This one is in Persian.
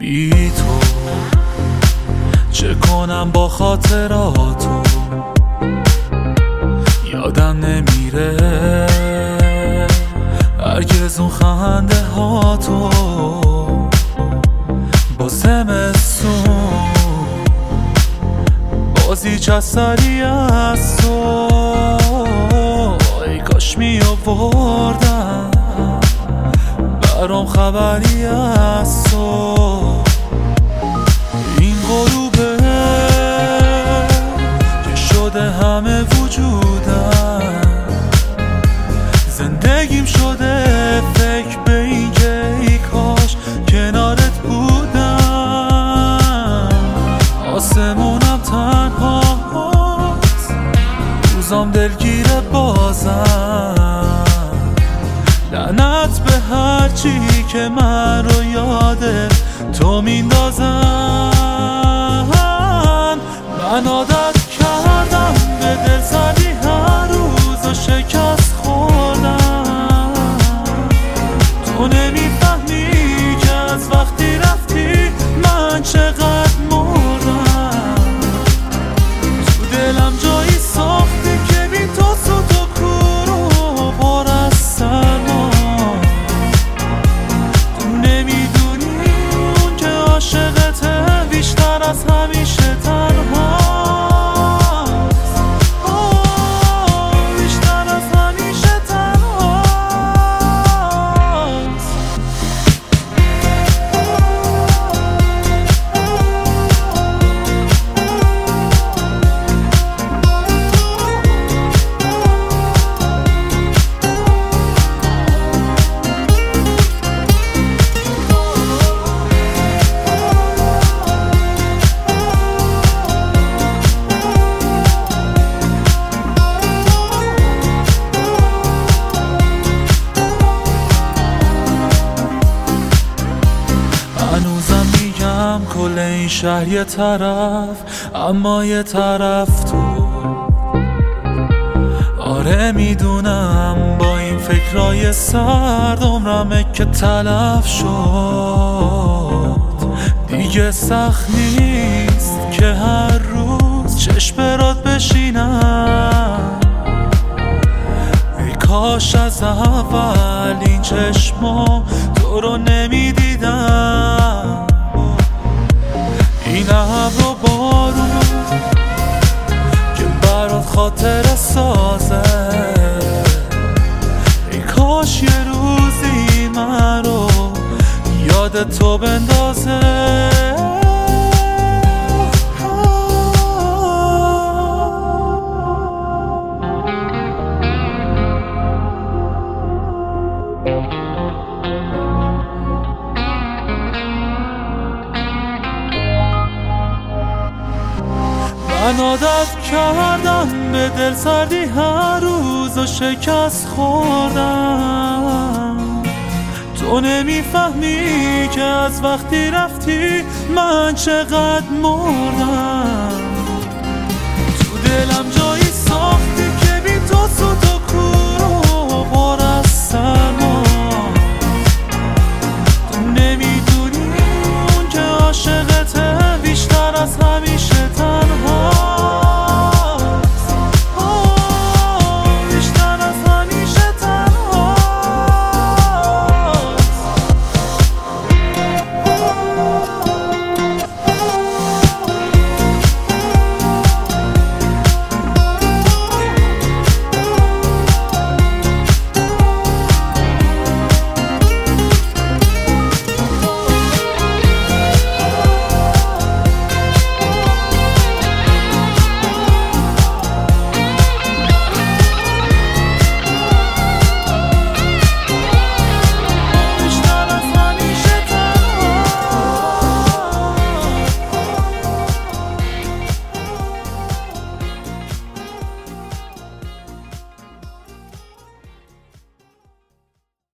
بی تو چه کنم با خاطراتو، یادم نمیره هرگز اون خنده هاتو. با زمستون بازی چسری از تو، ای کاش می آوردم برام خبری از تو. این غروبه که شده همه وجودم، زندگیم شده فکر به این که ای کاش کنارت بودم. آسمونم تنهاست، روزام دلگیره بازم. لعنت به هرچی که من رو یاده تو میندازن. من عادت کردم به دل زدی هر روز و شکست خوردم. تو نمیفهمی که از وقتی رفتی من چقدر مردم. تو دلم جایی ساختی که بی تو سوت و کور و پر از سرما. تو نمیدونی اون که عاشقته بیشتر از همیشه تنها. هنوزم میگم کل این شهر یه طرف، اما یه طرف تو. آره میدونم با این فکرای سرد عمرمه که تلف شد. دیگه سخت نیست که هر روز چشم برات بشینم. ای کاش از اول این چشما تو رو نمیدیدم. این ابر و بارون که برات خاطره سازه، ای کاش یه روزی من رو یاد تو بندازه. من عادت کردم به دل سردی هر روز و شکست خوردم. تو نمیفهمی که از وقتی رفتی من چقدر مردم. تو دلم جایی ساختی که بی تو سوت